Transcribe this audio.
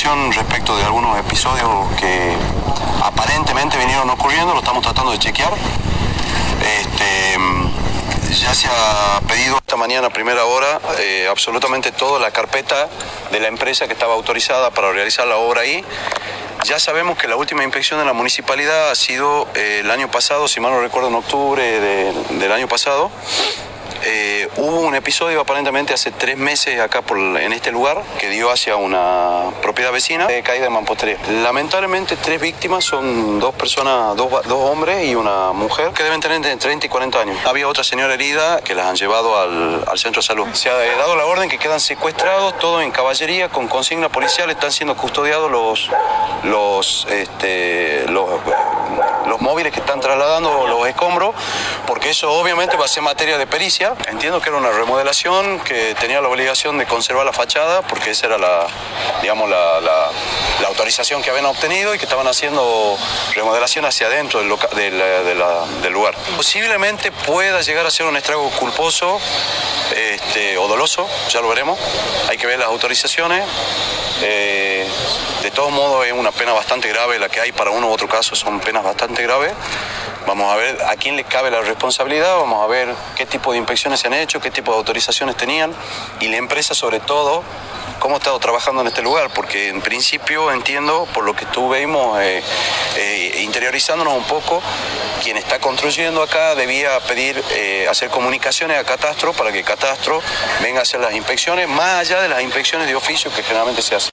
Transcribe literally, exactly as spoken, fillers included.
información respecto de algunos episodios que aparentemente vinieron ocurriendo, lo estamos tratando de chequear. Este, ya se ha pedido esta mañana a primera hora eh, absolutamente toda la carpeta de la empresa que estaba autorizada para realizar la obra ahí. Ya sabemos que la última inspección de la municipalidad ha sido eh, el año pasado, si mal no recuerdo, en octubre de, del año pasado. Eh, hubo un episodio aparentemente hace tres meses acá por, en este lugar que dio hacia una propiedad vecina de caída de mampostería. Lamentablemente tres víctimas son dos personas, dos, dos hombres y una mujer que deben tener entre treinta y cuarenta años. Había otra señora herida que las han llevado al, al centro de salud. Se ha dado la orden que quedan secuestrados, todo en caballería con consigna policial, están siendo custodiados los, los, este, los, los móviles que están trasladando los escombros, porque eso obviamente va a ser materia de pericia. Entiendo que era una remodelación que tenía la obligación de conservar la fachada, porque esa era la, digamos, la, la, la autorización que habían obtenido y que estaban haciendo remodelación hacia adentro del, loca, de la, de la, del lugar. Posiblemente pueda llegar a ser un estrago culposo este, o doloso, ya lo veremos. Hay que ver las autorizaciones. Eh, de todos modos es una pena bastante grave la que hay para uno u otro caso, son penas bastante graves. Vamos a ver a quién le cabe la responsabilidad, vamos a ver qué tipo de inspecciones se han hecho, qué tipo de autorizaciones tenían y la empresa sobre todo, cómo ha estado trabajando en este lugar, porque en principio entiendo, por lo que estuvimos eh, eh, interiorizándonos un poco, quien está construyendo acá debía pedir, eh, hacer comunicaciones a Catastro para que Catastro venga a hacer las inspecciones, más allá de las inspecciones de oficio que generalmente se hacen.